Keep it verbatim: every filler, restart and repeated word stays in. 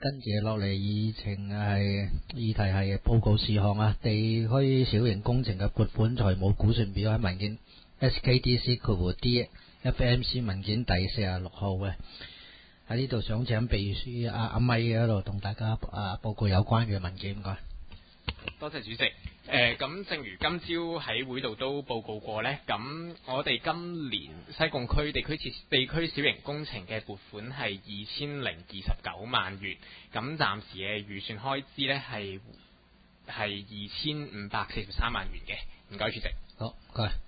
跟住落嚟議程係議題係報告事項啊，地區小型工程嘅撥款財務估算表喺文件 S K D C 括弧 D F M C 文件第四十六號嘅，喺呢度想請秘書阿阿咪嗰度同大家啊報告有關嘅文件，唔該。 多謝主席。誒、呃、咁，正如今朝喺會度都報告過呢，咁我哋今年西貢區地區設地區小型工程嘅撥款係二千零二十九萬元，咁暫時嘅預算開支呢係係二千五百四十三萬元嘅。唔該，主席。 好，唔該。